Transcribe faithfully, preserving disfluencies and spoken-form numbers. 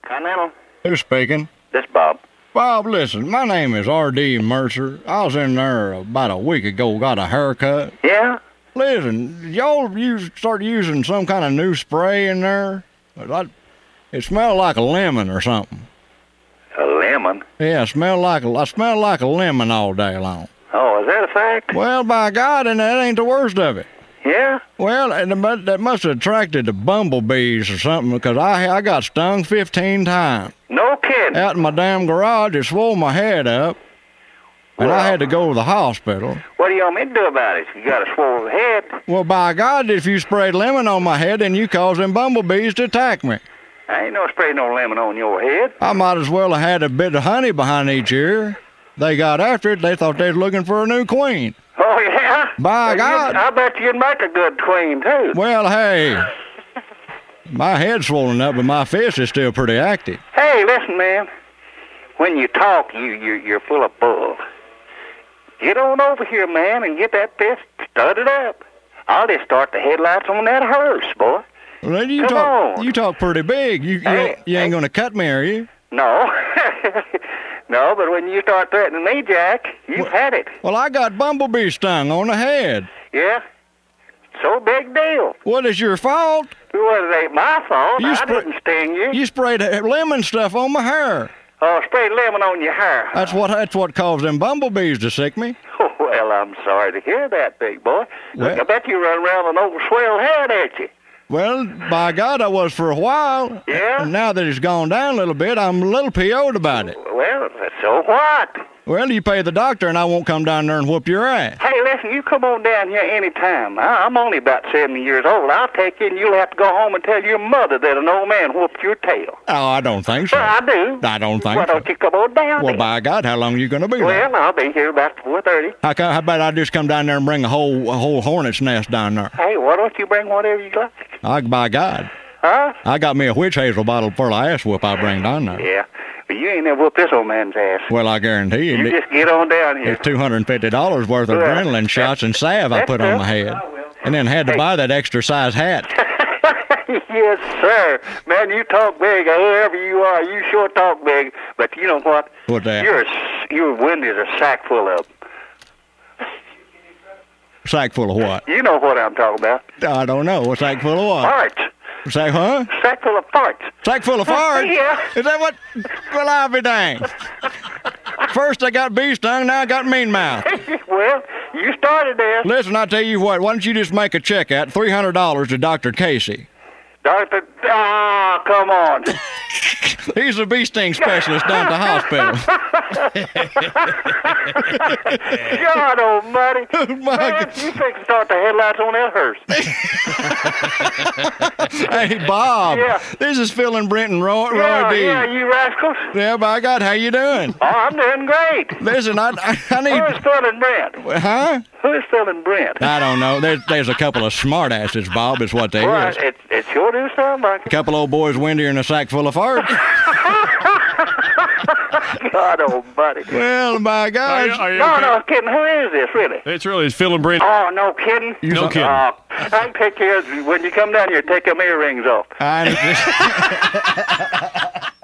Continental? Who's speaking? This Bob. Bob, listen, my name is R D Mercer. I was in there about a week ago, got a haircut. Yeah? Listen, y'all use, start using some kind of new spray in there? It smelled like a lemon or something. A lemon? Yeah, it smelled like a, I smelled like a lemon all day long. Oh, is that a fact? Well, by God, and that ain't the worst of it. Yeah? Well, and the- that must have attracted the bumblebees or something, because I I got stung fifteen times. No kidding. Out in my damn garage, it swole my head up, and Well, I had to go to the hospital. What do you want me to do about it? You got a swollen head. Well, by God, if you sprayed lemon on my head, then you caused them bumblebees to attack me. I ain't no spray no lemon on your head. I might as well have had a bit of honey behind each ear. They got after it. They thought they was looking for a new queen. Oh, yeah? By Well, God. you'd- I bet you'd make a good queen, too. Well, hey, my head's swollen up, but my fist is still pretty active. Hey, listen, man. When you talk, you, you, you're full of bull. Get on over here, man, and get that fist studded up. I'll just start the headlights on that hearse, boy. Well, you Come talk, on. you talk pretty big. You, you, Hey, ain't, you ain't hey. gonna cut me, are you? No. No, but when you start threatening me, Jack, you've What? had it. Well, I got bumblebee stung on the head. Yeah? So big deal. What is your fault? Well, it ain't my fault. You I spray- didn't sting you. You sprayed lemon stuff on my hair. Oh, sprayed lemon on your hair. That's what that's what caused them bumblebees to sick me. Oh, well, I'm sorry to hear that, big boy. Look, Well- I bet you run around with an old swell head, ain't you? Well, by God, I was for a while. Yeah? And now that it's gone down a little bit, I'm a little P O'd about it. Well, so what? Well, you pay the doctor, and I won't come down there and whoop your ass. Hey, listen, you come on down here any time. I- I'm only about seventy years old. I'll take you, and you'll have to go home and tell your mother that an old man whooped your tail. Oh, I don't think so. Well, I do. I don't think Why so. don't you come on down Well, then? by God, how long you gonna be there? Well, I'll be here about four thirty. How, co- how about I just come down there and bring a whole a whole hornet's nest down there? Hey, why don't you bring whatever you like? I, by God, Huh? I got me a witch hazel bottle full of ass whoop I'll bring down there. Yeah. But you ain't never whooped this old man's ass. Well, I guarantee you, You it- just get on down here. it's two hundred fifty dollars worth of Well, adrenaline shots and salve I put on my head. And then had to buy that extra size hat. Yes, sir. Man, you talk big. Whoever you are, you sure talk big. But you know what? What's that? Your your wind is a sack full of. Sack full of what? You know what I'm talking about. I don't know. A sack full of what? Farts. Sack, huh? Sack full of farts. Sack full of farts? Yeah. Is that what? Well, I'll be danged. First I got bee stung, now I got mean mouth. Well, you started this. Listen, I tell you what, why don't you just make a check out, three hundred dollars to Doctor Casey. Doctor, ah, come on. He's a bee sting specialist down at the hospital. God almighty. My Man, God. you think to start the headlights on that hearse. Hey, Bob. Yeah. This is Phil and Brent and Roy, Roy Yeah, D. yeah, you rascals. Yeah, by God, how you doing? Oh, I'm doing great. Listen, I, I, I Who's need... Phil and Brent? Huh? Who's Phil and Brent? I don't know. There's, there's a couple of smartasses, Bob, is what they Well, is. it, it sure do sound like it. Couple old boys windier in a sack full of farts. God almighty. Well, by Are God. you, are you No, okay? no, kidding. Who is this, really? It's really it's Phil and Brent. Oh, no kidding? No kidding. Oh, I can take care of, when you come down here, take them earrings off. I,